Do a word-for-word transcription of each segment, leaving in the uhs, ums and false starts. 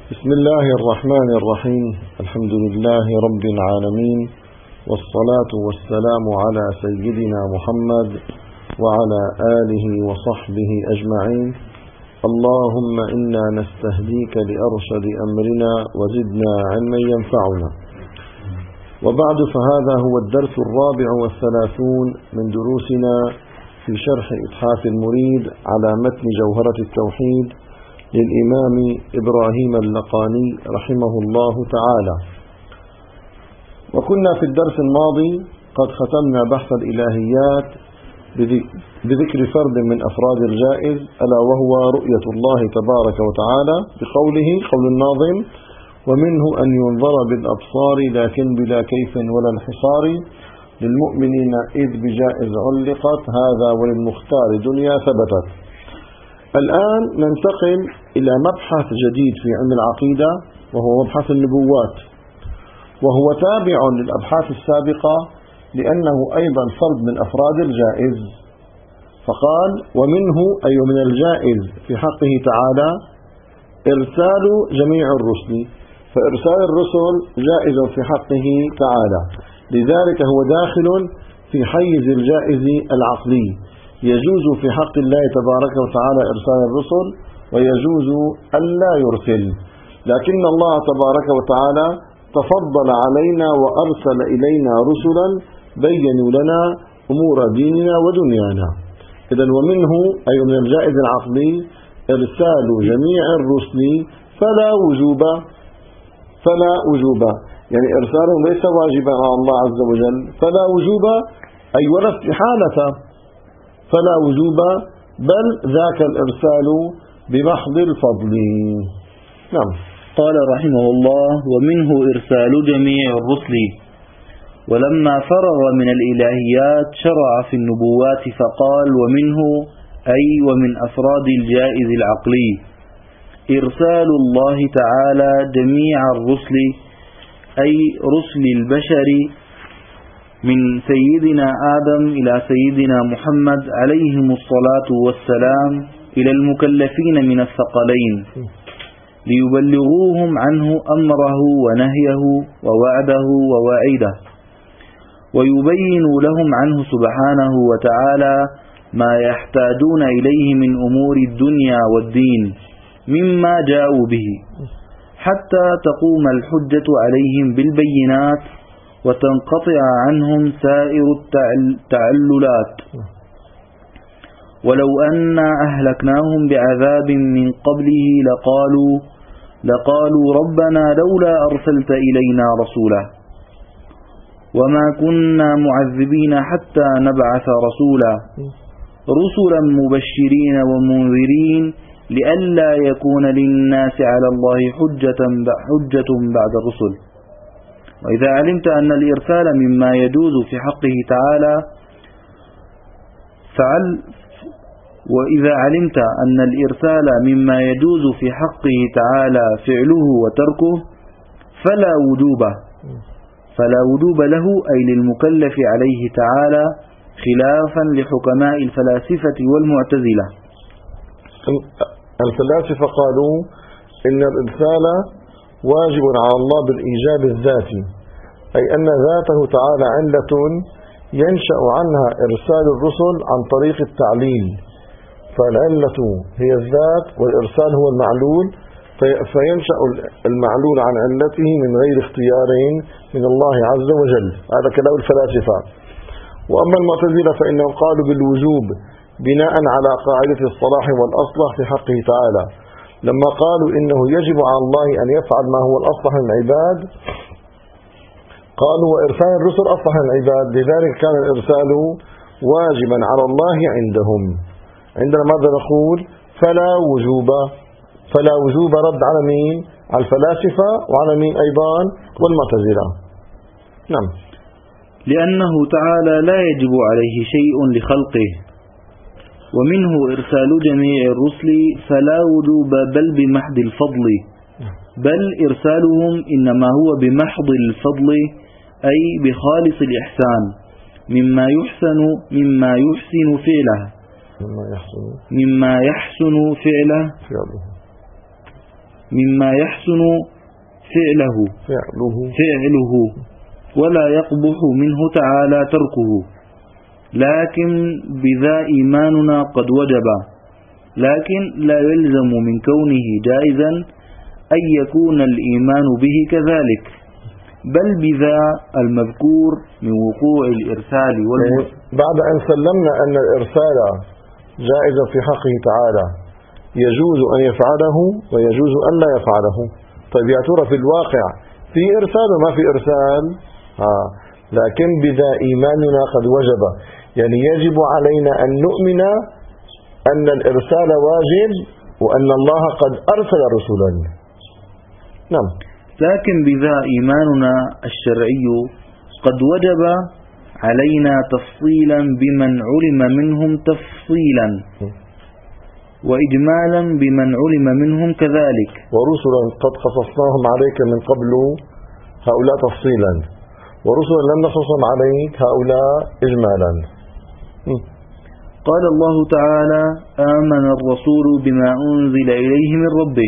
بسم الله الرحمن الرحيم. الحمد لله رب العالمين، والصلاة والسلام على سيدنا محمد وعلى آله وصحبه أجمعين. اللهم إنا نستهديك لأرشد أمرنا وزدنا علما ينفعنا. وبعد، فهذا هو الدرس الرابع والثلاثون من دروسنا في شرح إتحاف المريد على متن جوهرة التوحيد للإمام إبراهيم اللقاني رحمه الله تعالى. وكنا في الدرس الماضي قد ختمنا بحث الإلهيات بذكر فرد من أفراد الجائز، ألا وهو رؤية الله تبارك وتعالى بقوله قول الناظم: ومنه أن ينظر بالأبصار لكن بلا كيف ولا انحصار، للمؤمنين إذ بجائز علقت، هذا وللمختار دنيا ثبتت. الآن ننتقل إلى مبحث جديد في علم العقيدة، وهو مبحث النبوات، وهو تابع للأبحاث السابقة لأنه أيضا فرد من أفراد الجائز. فقال: ومنه أي من الجائز في حقه تعالى إرسال جميع الرسل، فإرسال الرسل جائز في حقه تعالى، لذلك هو داخل في حيز الجائز العقلي. يجوز في حق الله تبارك وتعالى إرسال الرسل، ويجوز ألا يرسل، لكن الله تبارك وتعالى تفضل علينا وأرسل إلينا رسلا بينوا لنا أمور ديننا ودنيانا. إذن ومنه أي من الجائز العقلي إرسال جميع الرسل، فلا وجوب فلا وجوب يعني إرسالهم ليس واجبا على الله عز وجل، فلا وجوب أي ولا استحالة، فلا وجوب، بل ذاك الإرسال بمحض الفضل. نعم. قال رحمه الله: ومنه إرسال جميع الرسل. ولما فرغ من الإلهيات شرع في النبوات فقال: ومنه أي ومن أفراد الجائز العقلي إرسال الله تعالى جميع الرسل، أي رسل البشر من سيدنا آدم إلى سيدنا محمد عليهم الصلاة والسلام إلى المكلفين من الثقلين، ليبلغوهم عنه أمره ونهيه ووعده ووعيده، ويبينوا لهم عنه سبحانه وتعالى ما يحتاجون إليه من أمور الدنيا والدين مما جاءوا به، حتى تقوم الحجة عليهم بالبينات وتنقطع عنهم سائر التعللات. ولو أنا أهلكناهم بعذاب من قبله لقالوا لقالوا ربنا لولا أرسلت إلينا رسولا، وما كنا معذبين حتى نبعث رسولا، رسلا مبشرين ومنذرين لئلا يكون للناس على الله حجة حجة بعد الرسل. وإذا علمت أن الإرسال مما يجوز في حقه تعالى فعل وإذا علمت أن الإرسال مما يجوز في حقه تعالى فعله وتركه فلا وجوب فلا وجوب له، أي للمكلف عليه تعالى، خلافا لحكماء الفلاسفة والمعتزلة. الفلاسفة قالوا إن الإرسال واجب على الله بالإيجاب الذاتي، أي أن ذاته تعالى علة ينشأ عنها إرسال الرسل عن طريق التعليل، فالعلة هي الذات والإرسال هو المعلول، فينشأ المعلول عن علته من غير اختيار من الله عز وجل. هذا كلام الفلاسفة. وأما المعتزلة فإنهم قالوا بالوجوب بناء على قاعدة الصلاح والأصلح في حقه تعالى، لما قالوا إنه يجب على الله أن يفعل ما هو الأصلح للعباد، قالوا وإرسال الرسل أصلح للعباد، لذلك كان الإرسال واجبا على الله عندهم. عندنا ماذا نقول؟ فلا وجوب فلا وجوب رد على مين؟ على الفلاسفة، وعلى مين أيضا؟ والمعتزلة. نعم. لأنه تعالى لا يجب عليه شيء لخلقه. ومنه إرسال جميع الرسل فلا وجوب بل بمحض الفضل، بل إرسالهم إنما هو بمحض الفضل، أي بخالص الإحسان، مما يحسن مما يحسن فعله مما يحسن مما يحسن فعله مما يحسن فعله فعله فعله ولا يقبح منه تعالى تركه، لكن بذا إيماننا قد وجب، لكن لا يلزم من كونه جائزا أن يكون الإيمان به كذلك، بل بذا المذكور من وقوع الإرسال والمرسل. بعد أن سلمنا أن الإرسال جائز في حقه تعالى، يجوز أن يفعله ويجوز أن لا يفعله. طيب يا ترى في الواقع في إرسال وما في إرسال؟ آه. لكن بذا إيماننا قد وجب، يعني يجب علينا أن نؤمن أن الإرسال واجب وأن الله قد أرسل رسلا. نعم. لكن بذا إيماننا الشرعي قد وجب علينا تفصيلا بمن علم منهم تفصيلا، وإجمالا بمن علم منهم كذلك. ورسلا قد قصصناهم عليك من قبل هؤلاء تفصيلا، ورسلا لم نقصصهم عليك هؤلاء إجمالا. قال الله تعالى: آمن الرسول بما أنزل إليه من ربه.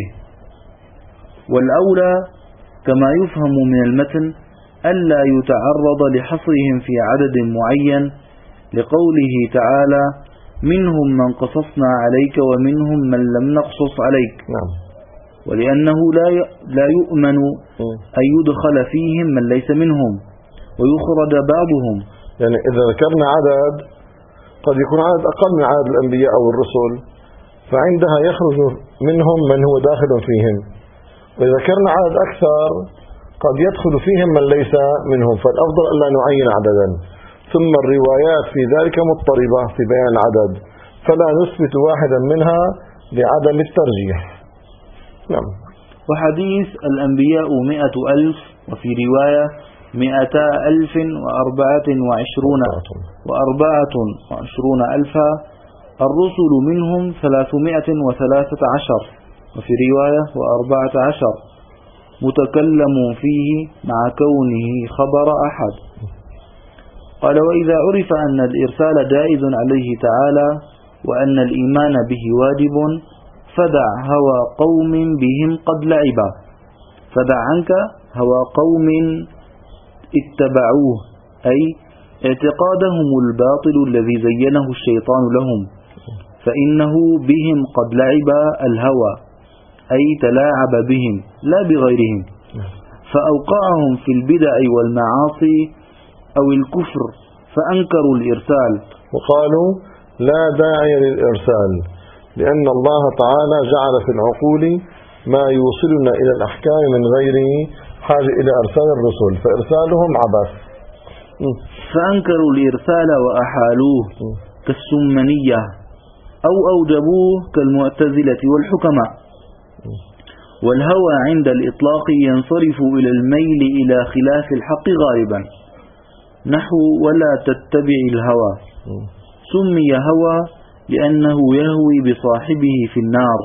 والأولى كما يفهم من المتن ألا يتعرض لحصرهم في عدد معين، لقوله تعالى: منهم من قصصنا عليك ومنهم من لم نقصص عليك. نعم. ولأنه لا لا يؤمن أن يدخل فيهم من ليس منهم ويخرج بعضهم. يعني إذا ذكرنا عدد قد يكون عدد أقل من عدد الأنبياء أو الرسل، فعندها يخرج منهم من هو داخل فيهم، وإذا ذكرنا عدد أكثر قد يدخل فيهم من ليس منهم، فالأفضل ألا نعين عددا. ثم الروايات في ذلك مضطربة في بيان العدد، فلا نثبت واحدا منها لعدم الترجيح. نعم. وحديث الأنبياء مئة ألف، وفي رواية مئتا ألف وأربعة وعشرون وأربعة وعشرون ألفا، الرسل منهم ثلاثمائة وثلاثة عشر، وفي رواية وأربعة عشر، متكلم فيه مع كونه خبر أحد. قال: وإذا عرف أن الإرسال جائز عليه تعالى وأن الإيمان به واجب، فدع هوى قوم بهم قد لعبا، فدع عنك هوى قوم اتبعوه، أي اعتقادهم الباطل الذي زينه الشيطان لهم، فإنه بهم قد لعب الهوى، أي تلاعب بهم لا بغيرهم، فأوقعهم في البدع والمعاصي أو الكفر، فأنكروا الإرسال وقالوا لا داعي للإرسال، لأن الله تعالى جعل في العقول ما يوصلنا إلى الأحكام من غير حاجة إلى إرسال الرسل، فإرسالهم عبث. فأنكروا الإرسال وأحالوه كالسمنية، أو أوجبوه كالمعتزلة والحكماء. والهوى عند الإطلاق ينصرف إلى الميل إلى خلاف الحق غالبا، نحو ولا تتبع الهوى، سمي هوى لأنه يهوي بصاحبه في النار.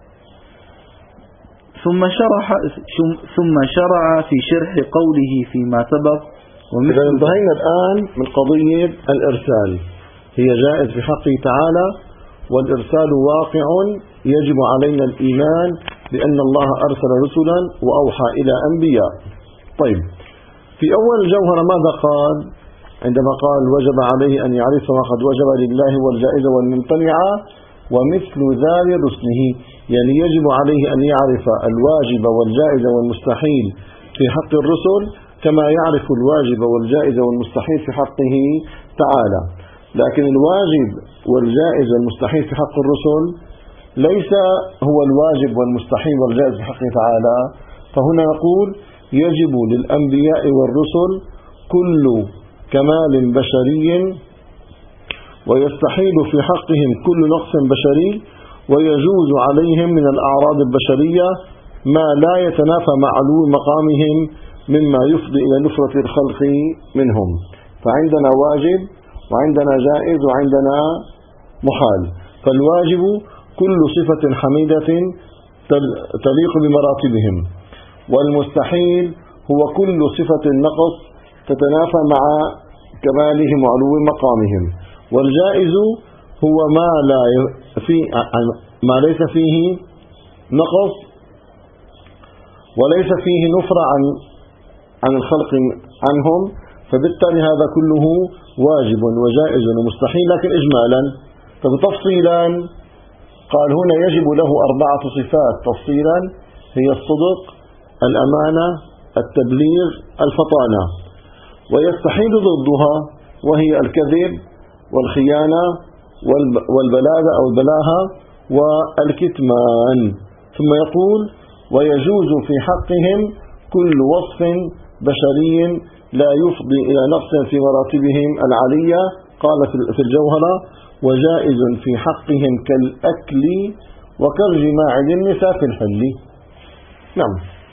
ثم شرح ثم شرع في شرح قوله فيما سبق. إذا انتهينا الآن من قضية الإرسال، هي جائز في حقه تعالى، والإرسال واقع يجب علينا الإيمان بأن الله أرسل رسلا وأوحى إلى أنبياء. طيب، في أول الجوهرة ماذا قال عندما قال وجب عليه أن يعرف ما قد وجب لله والجائز والممتنع ومثل ذلك رسله، يعني يجب عليه أن يعرف الواجب والجائز والمستحيل في حق الرسل كما يعرف الواجب والجائز والمستحيل في حقه تعالى. لكن الواجب والجائز والمستحيل في حق الرسل ليس هو الواجب والمستحيل والجائز في حقه تعالى، فهنا نقول يجب للأنبياء والرسل كل كمال بشري، ويستحيل في حقهم كل نقص بشري، ويجوز عليهم من الأعراض البشرية ما لا يتنافى مع علو مقامهم مما يفضي إلى نفرة الخلق منهم. فعندنا واجب وعندنا جائز وعندنا محال. فالواجب كل صفة حميدة تليق بمراتبهم، والمستحيل هو كل صفة نقص تتنافى مع كمالهم وعلو مقامهم، والجائز هو ما لا في ما ليس فيه نقص وليس فيه نفرة عن عن الخلق عنهم، فبالتالي هذا كله واجب وجائز ومستحيل. لكن إجمالا فتفصيلا قال هنا يجب له أربعة صفات تفصيلا، هي الصدق، الأمانة، التبليغ، الفطانة، ويستحيل ضدها وهي الكذب والخيانة والبلاغة أو البلاهة والكتمان. ثم يقول ويجوز في حقهم كل وصف بشري لا يفضي إلى نقص في مراتبهم العالية. قال في الجوهرة وجائز في حقهم كالأكل وكالجماع للنساء في الحل. نعم.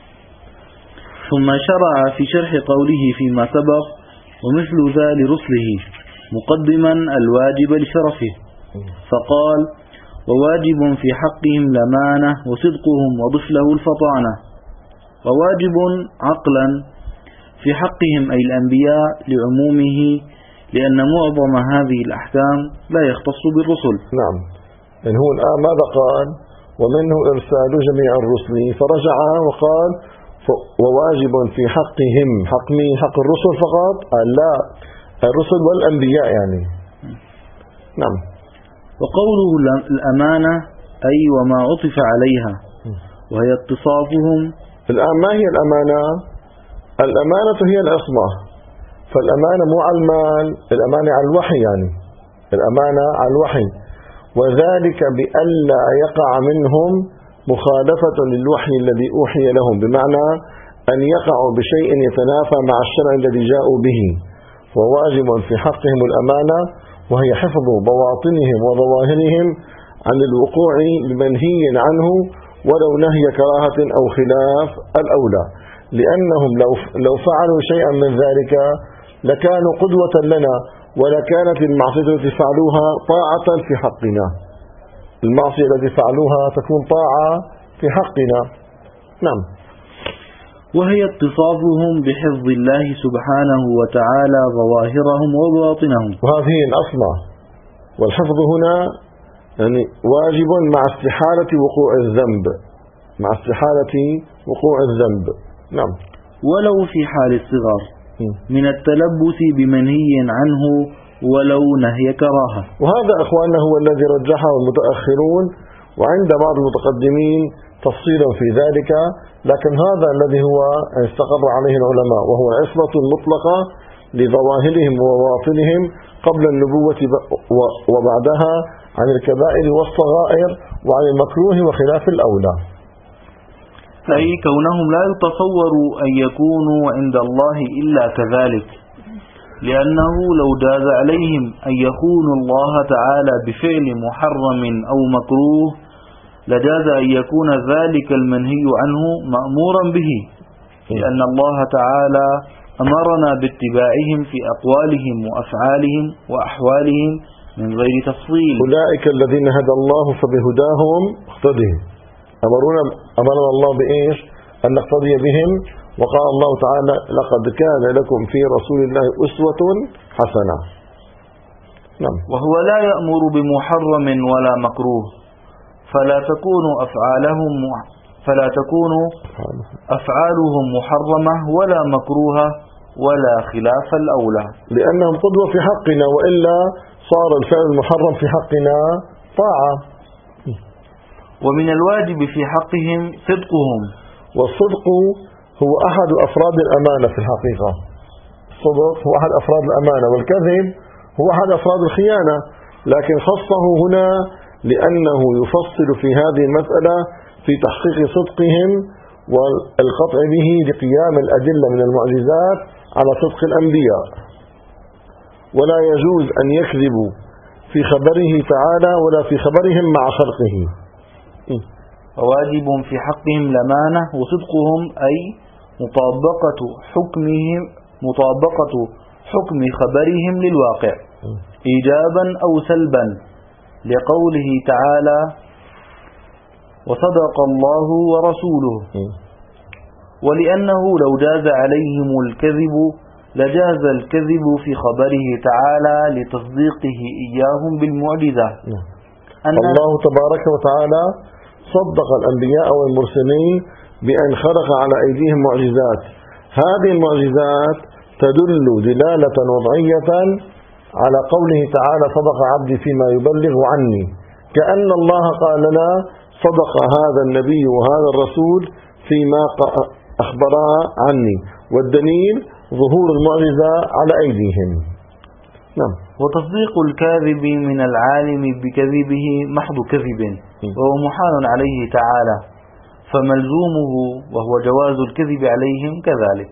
ثم شرع في شرح قوله فيما سبق ومثل ذا لرسله مقدما الواجب لشرفه، فقال وواجب في حقهم الأمانة وصدقهم وضف له الفطانة. وواجب عقلا في حقهم أي الأنبياء لعمومه، لأن معظم هذه الأحكام لا يختص بالرسل. نعم. يعني هو الآن ماذا قال؟ ومنه إرسال جميع الرسل، فرجع وقال وواجب في حقهم، حق مين؟ حق الرسل فقط؟ قال لا، الرسل والأنبياء يعني. نعم. وقوله الأمانة أي وما عطف عليها، وهي اتصافهم. الآن ما هي الأمانة؟ الأمانة هي العصمة، فالأمانة مو على المال، الأمانة على الوحي، يعني الأمانة على الوحي، وذلك بألا يقع منهم مخالفة للوحي الذي أوحي لهم، بمعنى أن يقعوا بشيء يتنافى مع الشرع الذي جاءوا به. وواجب في حقهم الأمانة، وهي حفظ بواطنهم وظواهرهم عن الوقوع بمنهي عنه ولو نهي كراهة أو خلاف الأولى، لأنهم لو لو فعلوا شيئا من ذلك لكانوا قدوة لنا، ولكانت المعصية التي فعلوها طاعة في حقنا. المعصية التي فعلوها تكون طاعة في حقنا. نعم. وهي اتصافهم بحفظ الله سبحانه وتعالى ظواهرهم وباطنهم، وهذه الأصلة. والحفظ هنا يعني واجب مع استحالة وقوع الذنب، مع استحالة وقوع الذنب. نعم. ولو في حال الصغر من التلبس بمنهي عنه ولو نهي كراهة. وهذا أخواننا هو الذي رجحه المتأخرون، وعند بعض المتقدمين تفصيل في ذلك، لكن هذا الذي هو استقر عليه العلماء، وهو العصمة المطلقة لظواهرهم وبواطنهم قبل النبوة وبعدها عن الكبائر والصغائر وعن المكروه وخلاف الأولى. أي كونهم لا يتصور أن يكونوا عند الله إلا كذلك، لأنه لو جاز عليهم أن يخونوا الله تعالى بفعل محرم أو مكروه لجاز أن يكون ذلك المنهي عنه مأمورا به، لأن الله تعالى أمرنا باتباعهم في أقوالهم وأفعالهم وأحوالهم من غير تفصيل. أولئك الذين هدى الله فبهداهم اقتدي. أمرنا أمرنا الله بإيش؟ أن نقتدي بهم، وقال الله تعالى لقد كان لكم في رسول الله أسوة حسنة. نعم. وهو لا يأمر بمحرم ولا مكروه، فلا تكون أفعالهم فلا تكون أفعالهم محرمة ولا مكروهة ولا خلاف الأولى، لأنهم قدوة في حقنا، وإلا صار الفعل المحرم في حقنا طاعة. ومن الواجب في حقهم صدقهم، والصدق هو أحد أفراد الأمانة في الحقيقة. الصدق هو أحد أفراد الأمانة، والكذب هو أحد أفراد الخيانة، لكن خصه هنا لأنه يفصل في هذه المسألة في تحقيق صدقهم والقطع به لقيام الأدلة من المعجزات على صدق الأنبياء. ولا يجوز أن يكذبوا في خبره تعالى ولا في خبرهم مع خلقه. وواجب في حقهم الأمانة وصدقهم أي مطابقة حكمهم مطابقة حكم خبرهم للواقع إيجابا أو سلبا، لقوله تعالى وصدق الله ورسوله. ولأنه لو جاز عليهم الكذب لجاز الكذب في خبره تعالى لتصديقه إياهم بالمعجزة. الله تبارك وتعالى صدق الأنبياء والمرسلين بأن خلق على أيديهم معجزات. هذه المعجزات تدل دلالة وضعية على قوله تعالى صدق عبدي فيما يبلغ عني، كأن الله قال لنا صدق هذا النبي وهذا الرسول فيما أخبرها عني، والدليل ظهور المعجزة على أيديهم. نعم. وتصديق الكاذب من العالم بكذبه محض كذب، وهو محال عليه تعالى، فملزومه وهو جواز الكذب عليهم كذلك.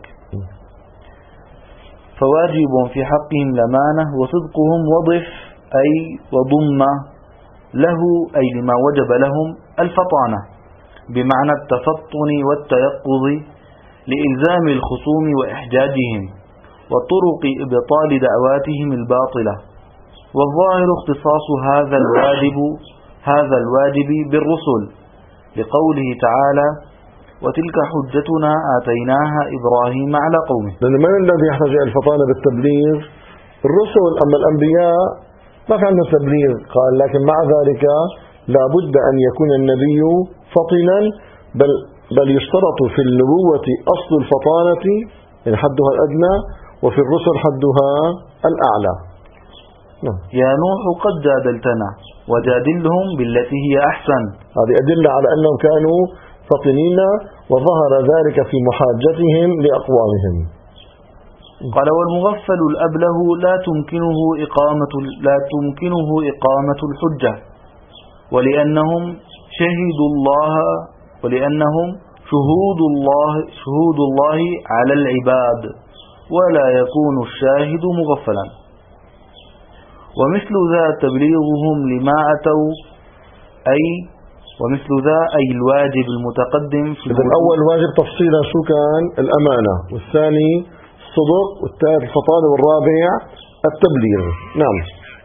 فواجب في حقهم الأمانة، وصدقهم وضف أي وضم له أي لما وجب لهم الفطانة بمعنى التفطن والتيقظ لإلزام الخصوم وإحجاجهم وطرق إبطال دعواتهم الباطلة. والظاهر اختصاص هذا الواجب هذا الواجب بالرسل لقوله تعالى وتلك حجتنا آتيناها إبراهيم على قومه. لأن من الذي يحتاج إلى الفطانة بالتبليغ؟ الرسل. أما الأنبياء ما كان تبليغ، قال لكن مع ذلك لا بد أن يكون النبي فطنا، بل بل يشترط في النبوة أصل الفطانة يعني حدها الأدنى، وفي الرسل حدها الأعلى. نعم. يا نوح قد جادلتنا وجادلهم بالتي هي أحسن. هذه أدلة على أنهم كانوا فطنين، وظهر ذلك في محاجتهم لأقوامهم. قال والمغفل الأبله لا تمكنه إقامة لا تمكنه إقامة الحجة، ولأنهم شهدوا الله ولأنهم شهود الله شهود الله على العباد، ولا يكون الشاهد مغفلا. ومثل ذا تبليغهم لما أتوا أي ومثل ذا أي الواجب المتقدم في الأول واجب تفصيلا شو كان؟ الأمانة، والثاني الصدق، والثالث الفطانة، والرابع التبليغ. نعم.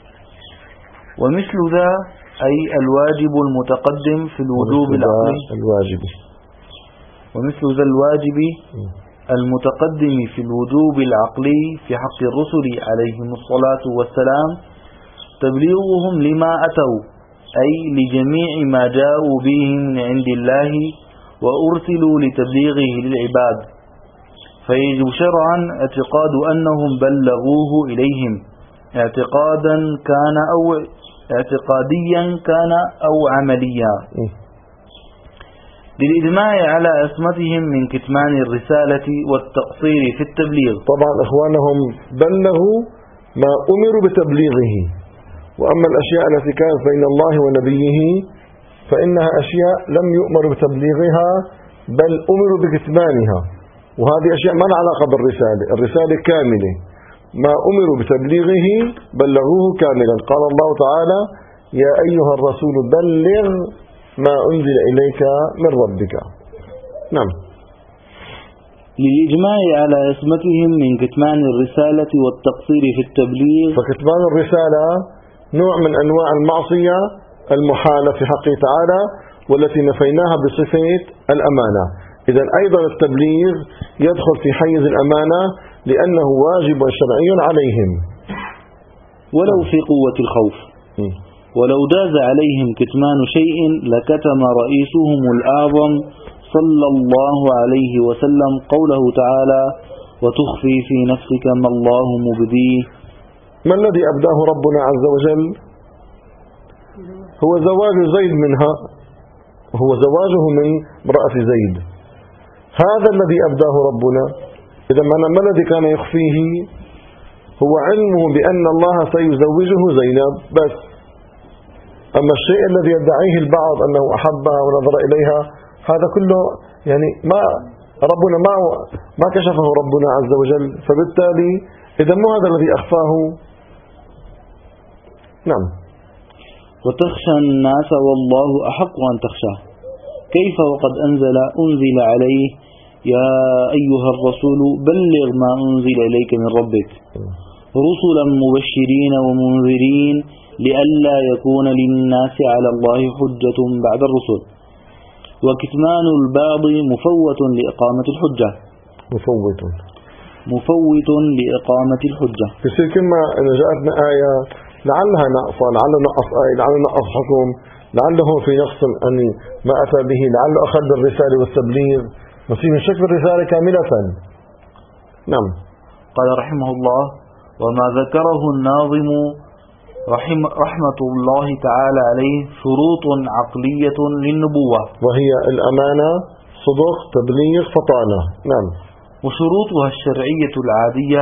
ومثل ذا أي الواجب المتقدم في الوجوب العقلي الواجب ومثل ذا الواجب المتقدم في الوجوب العقلي في حق الرسل عليهم الصلاة والسلام تبليغهم لما أتوا أي لجميع ما جاءوا به من عند الله وأرسلوا لتبليغه للعباد، فيجب شرعا اعتقاد أنهم بلغوه إليهم اعتقادا كان أو اعتقاديا كان أو عمليا، للإجماع على عصمتهم من كتمان الرسالة والتقصير في التبليغ. طبعا إخوانهم بلغوا ما أمروا بتبليغه، وأما الأشياء التي كانت بين الله ونبيه فإنها أشياء لم يؤمروا بتبليغها بل أمروا بكتمانها، وهذه أشياء ما لها علاقة بالرسالة. الرسالة كاملة، ما أمروا بتبليغه بلغوه كاملا. قال الله تعالى يا أيها الرسول بلغ ما أنزل إليك من ربك. نعم. للإجماع على عصمتهم من كتمان الرسالة والتقصير في التبليغ. فكتمان الرسالة نوع من أنواع المعصية المحالة في حقه تعالى، والتي نفيناها بصفة الأمانة. إذن أيضا التبليغ يدخل في حيز الأمانة لأنه واجب شرعي عليهم ولو في قوة الخوف. م. ولو جاز عليهم كتمان شيء لكتم رئيسهم الأعظم صلى الله عليه وسلم قوله تعالى وتخفي في نفسك ما الله مبديه. ما الذي أبداه ربنا عز وجل؟ هو زواج زيد منها، هو زواجه من امرأة زيد، هذا الذي أبداه ربنا. إذا ما الذي كان يخفيه؟ هو علمه بأن الله سيزوجه زينب بس. أما الشيء الذي يدعيه البعض أنه أحبها ونظر إليها هذا كله يعني ما ربنا ما ما كشفه ربنا عز وجل، فبالتالي إذا مو هذا الذي أخفاه. نعم. وتخشى الناس والله أحق أن تخشاه، كيف وقد أنزل أنزل عليه يا أيها الرسول بلغ ما أنزل إليك من ربك رسلا مبشرين ومنذرين لئلا يكون للناس على الله حجة بعد الرسل. وكتمان البعض مفوت لإقامة الحجة مفوت مفوت لإقامة الحجة. بصير كما إذا جاءتنا آية لعلها نقص، لعلها نقص آية، لعلها نقص حكم، لعله في نقص أن ما أتى به، لعله أخذ بالرسالة والتبليغ، نصيب شكل الرسالة كاملة. نعم. قال رحمه الله: وما ذكره الناظم رحم رحمة الله تعالى عليه شروط عقلية للنبوة، وهي الأمانة، صدق، تبليغ، فطانة. نعم. وشروطها الشرعية العادية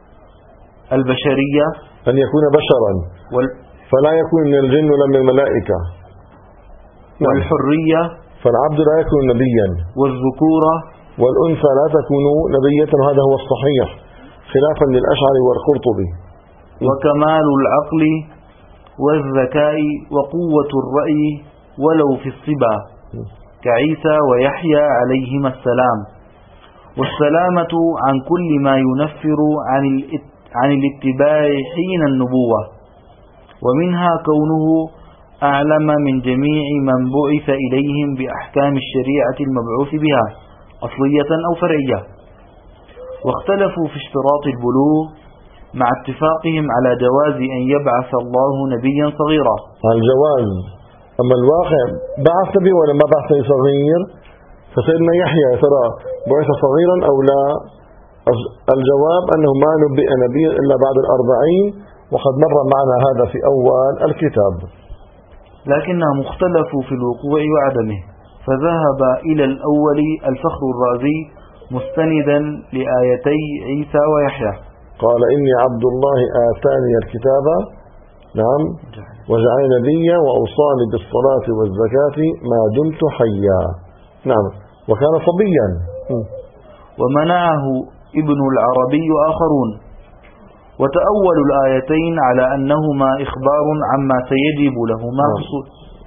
البشرية، أن يكون بشرا وال... فلا يكون من الجن ولا من الملائكة. نعم. والحرية، فالعبد لا يكون نبيا. والذكورة، والأنثى لا تكون نبية، وهذا هو الصحيح خلافا للأشعري والقرطبي. وكمال العقل والذكاء وقوة الرأي ولو في الصبا كعيسى ويحيى عليهما السلام، والسلامة عن كل ما ينفر عن عن الاتباع حين النبوة، ومنها كونه أعلم من جميع من بعث إليهم بأحكام الشريعة المبعوث بها أصلية أو فرعية. واختلفوا في اشتراط البلوغ مع اتفاقهم على جواز أن يبعث الله نبيا صغيرا. الجواز، أما الواقع بعث نبي ولا ما بعث صغير؟ فسيدنا يحيى ترى بعث صغيرا أو لا؟ الجواب أنه ما نبئ نبي إلا بعد الأربعين، وقد مر معنا هذا في أول الكتاب. لكنهم اختلفوا في الوقوع وعدمه، فذهب إلى الأول الفخر الرازي مستندا لآيتي عيسى ويحيى، قال: إني عبد الله آتاني الكتاب، نعم، وجعلني نبيا وأوصاني بالصلاة والزكاة ما دمت حيا. نعم. وكان صبيا. ومنعه ابن العربي آخرون، وتأولوا الآيتين على أنهما إخبار عما سيجب لهما حصول،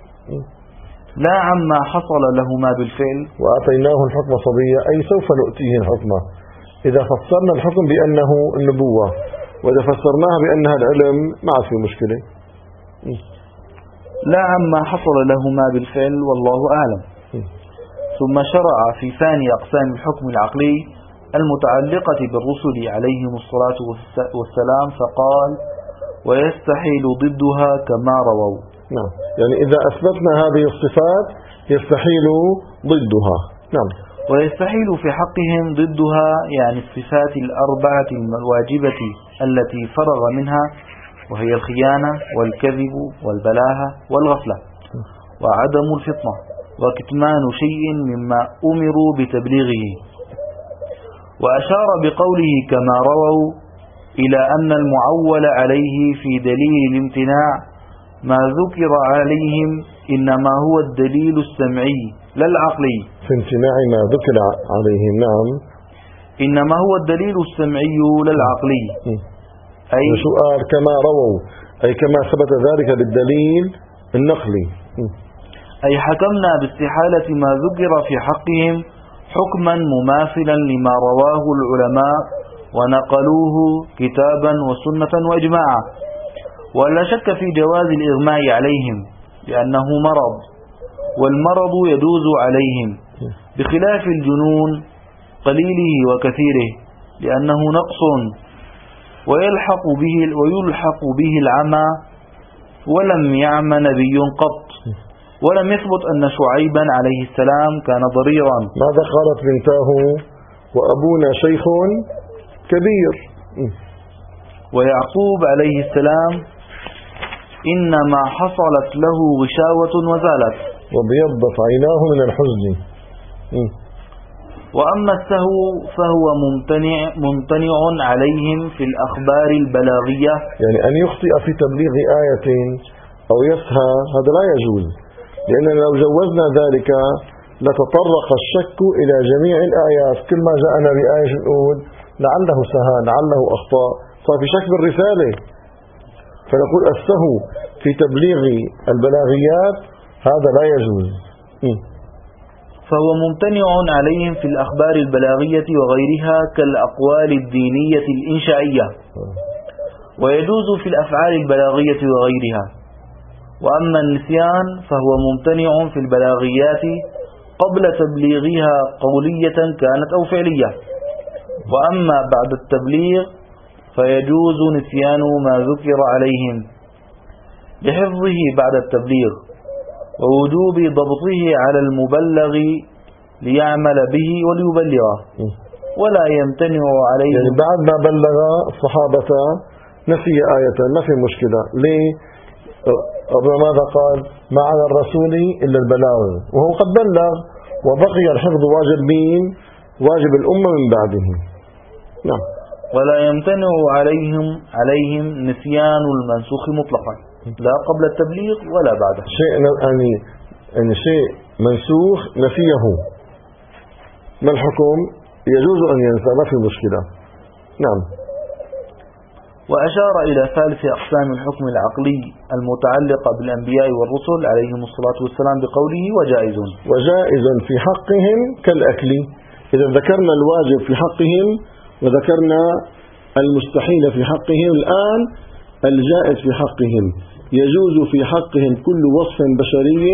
لا عما حصل لهما بالفعل. وآتيناه الحكم صبيا، أي سوف نؤتيه الحكم. إذا فسرنا الحكم بأنه النبوة، وإذا فسرناها بأنها العلم، ما عاد في مشكلة. لا عما حصل لهما بالفعل، والله أعلم. ثم شرع في ثاني أقسام الحكم العقلي المتعلقة بالرسل عليهم الصلاة والسلام، فقال: ويستحيل ضدها كما رووا. نعم. يعني إذا أثبتنا هذه الصفات يستحيل ضدها. نعم. ويستحيل في حقهم ضدها، يعني الصفات الأربعة الواجبة التي فرغ منها، وهي الخيانة والكذب والبلاهة والغفلة وعدم الفطنة وكتمان شيء مما أمروا بتبليغه. وأشار بقوله كما رووا إلى أن المعول عليه في دليل الامتناع ما ذكر عليهم إنما هو الدليل السمعي لا العقلي. في امتناع ما ذكر عليهم، نعم، إنما هو الدليل السمعي لا العقلي. أي سؤال كما رووا، أي كما ثبت ذلك بالدليل النقلي. أي حكمنا باستحالة ما ذكر في حقهم حكما مماثلا لما رواه العلماء ونقلوه كتابا وسنة وإجماعا. ولا شك في جواز الإغماء عليهم لأنه مرض، والمرض يدوز عليهم، بخلاف الجنون قليله وكثيره لأنه نقص ويلحق به ويلحق به العمى. ولم يعم نبي قط، ولم يثبت أن شعيبا عليه السلام كان ضريرا. ماذا قالت بنتاه؟ وأبونا شيخ كبير. ويعقوب عليه السلام إنما حصلت له غشاوة وزالت، وبيضت عيناه من الحزن. وأما السهو فهو ممتنع, ممتنع عليهم في الأخبار البلاغية، يعني أن يخطئ في تبليغ آية أو يسهى، هذا لا يجوز، لأننا لو جوزنا ذلك لتطرق الشك إلى جميع الآيات. كل ما جاءنا بآية نقول لعله سهى، لعله أخطأ، صار في شك بالرسالة. فنقول السهو في تبليغ البلاغيات هذا لا يجوز. فهو ممتنع عليهم في الأخبار البلاغية وغيرها كالأقوال الدينية الإنشائية، ويجوز في الأفعال البلاغية وغيرها. وأما النسيان فهو ممتنع في البلاغيات قبل تبليغها قولية كانت أو فعلية، وأما بعد التبليغ فيجوز نسيان ما ذكر عليهم لحفظه بعد التبليغ. ووجوب ضبطه على المبلغ ليعمل به وليبلغه، ولا يمتنع عليه. يعني بعد ما بلغ الصحابة نسي آية ما في مشكلة. ليه؟ ماذا قال؟ ما على الرسول إلا البلاغ، وهو قد بلغ، وبقي الحفظ واجب مين؟ واجب الأمة من بعده. نعم. ولا يمتنع عليهم عليهم نسيان المنسوخ مطلقا، لا قبل التبليغ ولا بعده. شيء يعني يعني شيء منسوخ نسيه، ما الحكم؟ يجوز أن ينسى، ما في مشكلة. نعم. وأشار إلى ثالث أقسام الحكم العقلي المتعلقة بالأنبياء والرسل عليهم الصلاة والسلام بقوله وجائز. وجائز في حقهم كالأكل. إذا ذكرنا الواجب في حقهم وذكرنا المستحيل في حقهم، الآن الجائز في حقهم. يجوز في حقهم كل وصف بشري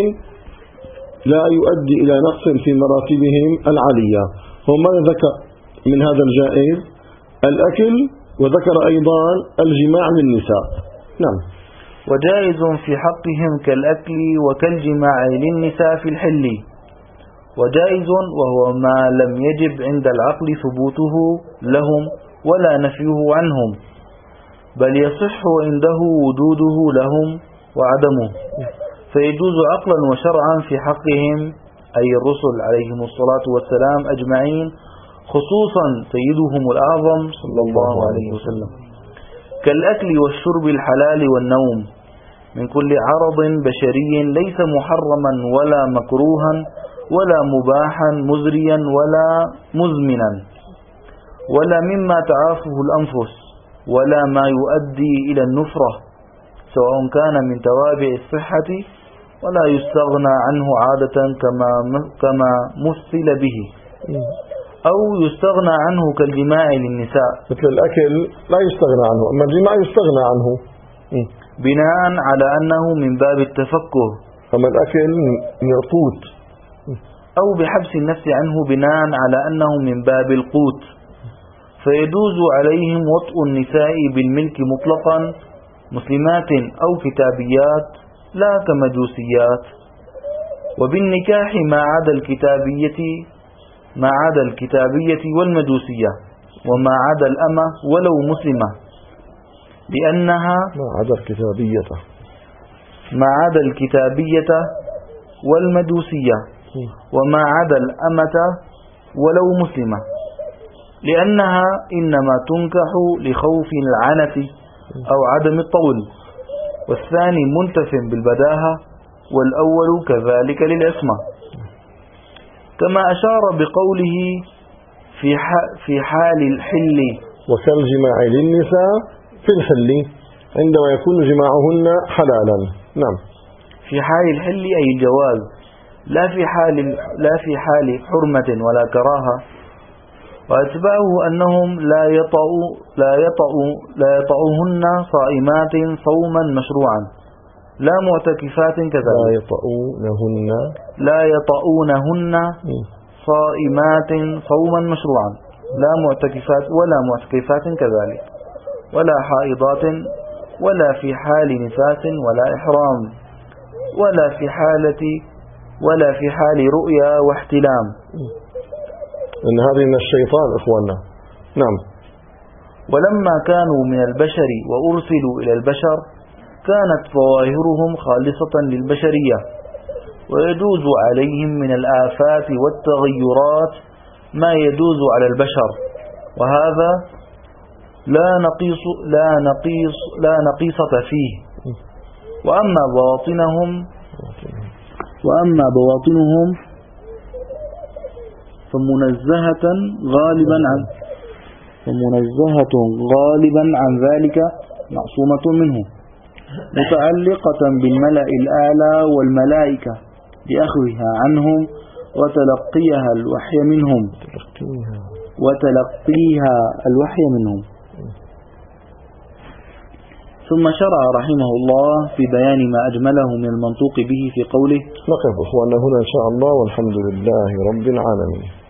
لا يؤدي إلى نقص في مراتبهم العالية. وما ذكر من هذا الجائز؟ الأكل، وذكر أيضا الجماع للنساء. نعم. وجائز في حقهم كالأكل وكالجماع للنساء في الحل. وجائز وهو ما لم يجب عند العقل ثبوته لهم ولا نفيه عنهم، بل يصح عنده وجوده لهم وعدمه، فيجوز عقلا وشرعا في حقهم أي الرسل عليهم الصلاة والسلام أجمعين، خصوصا سيدهم الأعظم صلى الله عليه وسلم، كالأكل والشرب الحلال والنوم من كل عرض بشري ليس محرما ولا مكروها ولا مباحا مزريا ولا مزمنا، ولا مما تعافه الأنفس، ولا ما يؤدي إلى النفرة، سواء كان من توابع الصحة ولا يستغنى عنه عادة كما كما مثل به، أو يستغنى عنه كالجماع للنساء. مثل الأكل لا يستغنى عنه، أما الجماع يستغنى عنه بناء على أنه من باب التفكه، أما الأكل يقوت، أو بحبس النفس عنه بناء على أنه من باب القوت، فيجوز عليهم وطء النساء بالملك مطلقا، مسلمات أو كتابيات لا كمجوسيات، وبالنكاح ما عدا الكتابية ما عدا الكتابية والمجوسية، وما عدا الأمة ولو مسلمة، لأنها ما عدا الكتابية ما عدا الكتابية والمجوسية وما عدا الأمة ولو مسلمة، لأنها إنما تنكح لخوف العنة أو عدم الطول، والثاني منتف بالبداهة، والأول كذلك للعصمة، كما أشار بقوله في في حال الحل وكالجماع للنساء في الحل عندما يكون جماعهن حلالا. نعم. في حال الحل أي الجواز، لا في حال لا في حال حرمة ولا كراهة. وأتباعه أنهم لا يطأوا لا يطأوا لا يطأوهن صائمات صوما مشروعا، لا معتكفات كذلك. لا يطؤونهن لا يطؤونهن صائمات صوما مشروعا، لا معتكفات ولا معتكفات كذلك، ولا حائضات، ولا في حال نفاس ولا إحرام، ولا في حالة ولا في حال رؤيا واحتلام. إن هذه من الشيطان إخواننا. نعم. ولما كانوا من البشر وأرسلوا إلى البشر كانت ظواهرهم خالصة للبشرية، ويجوز عليهم من الآفات والتغيرات ما يجوز على البشر، وهذا لا نقيص لا نقيص لا نقيصة فيه. وأما بواطنهم وأما بواطنهم فمنزهة غالبا عن فمنزهة غالبا عن ذلك، معصومة منه، متعلقة بالملأ الأعلى والملائكة لأخذها عنهم وتلقيها الوحي منهم وتلقيها الوحي منهم. ثم شرع رحمه الله في بيان ما أجمله من المنطوق به في قوله. نقف أخواننا هنا إن شاء الله، والحمد لله رب العالمين.